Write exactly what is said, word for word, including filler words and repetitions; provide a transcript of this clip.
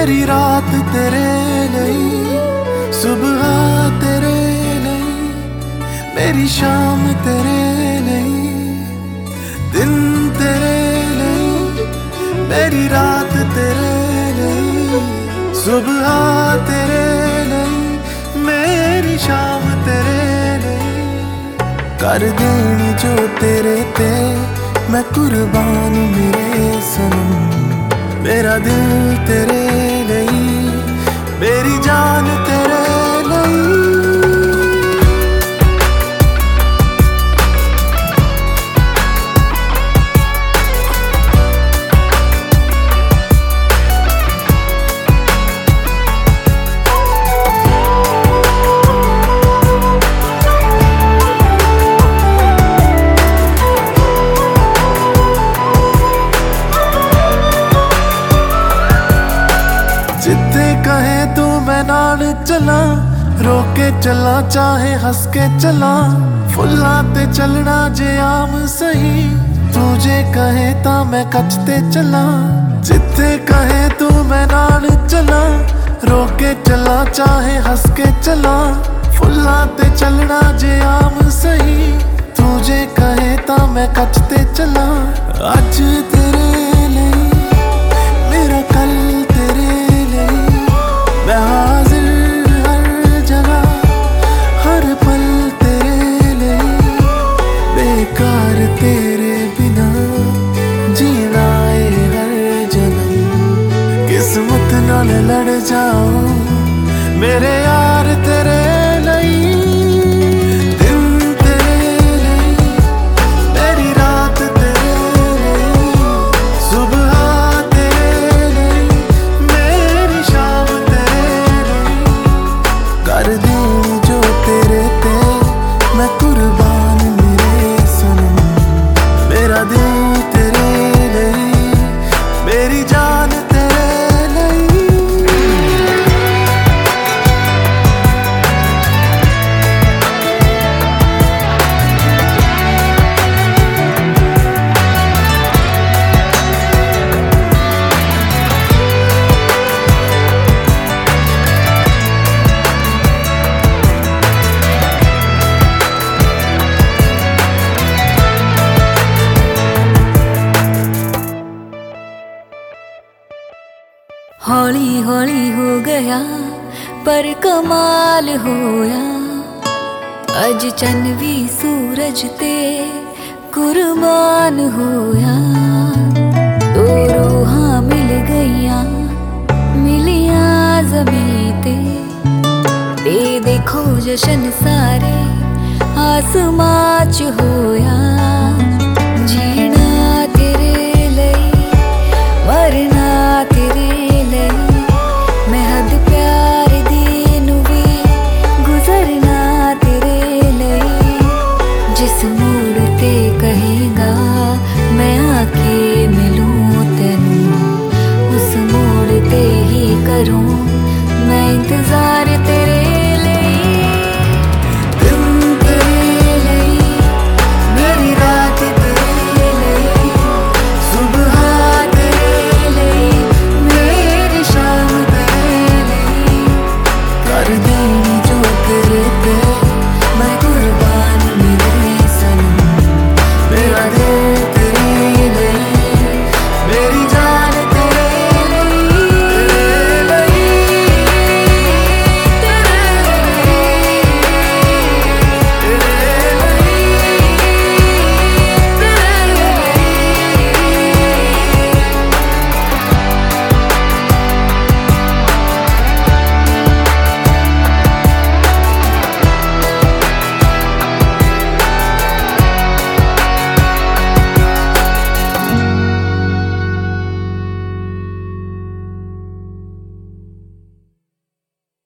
मेरी रात तेरे लिए, सुबह तेरे लिए, मेरी शाम तेरे लिए, दिन तेरे लिए, मेरी रात तेरे लिए, सुबह तेरे लिए, मेरी शाम तेरे लिए। कर देनी जो तेरे ते मैं कुर्बान मेरे सनम, मेरा दिल तेरे लिए, मेरी जान तेरे लिए। जिथे कहे तू मैं नाल चला, रोके चला चाहे हंस के चला, फुल्ला ते चलना जे आम सही, तुझे कहे ता मैं कचते चला। जिथे कहे तू मैं नाल चला, रोके चला चाहे हंस के चला, फुल्ला ते चलना जे आम सही, तुझे कहे ता मैं कचते चला। अज तेरे लिए मेरा कल तेरे लिए, मैं हाजिर हर जगह हर पल तेरे लिए, बेकार तेरे बिना जीना है हर जन्म। किस्मत नाल लड़ जाओ मेरे यार तेरे लिए, दिन तेरे लिए, मेरी रात तेरे लिए, सुबह तेरे लिए, मेरी शाम तेरे लिए। कर दूं जो तेरे ते मैं कुर्बान मेरे सनम, मेरा दिल तेरे लिए, मेरी जान तेरे लिए। हौली हौली हो गया पर कमाल होया, अज चन भी सूरज ते कुर्बान होया। दो रूहां मिल गईयां मिलिया ज़मीं ते, ते देखो जशन सारे आसमां च होया। जीना तेरे लिए, मरना तेरे लिए, मैं हद प्यार दी नू भी गुजरना तेरे लिए। जिस मोड़ ते कहेगा मैं आके मिलूं तेनू, उस मोड़ ते ही करूं मैं इंतजार तेरे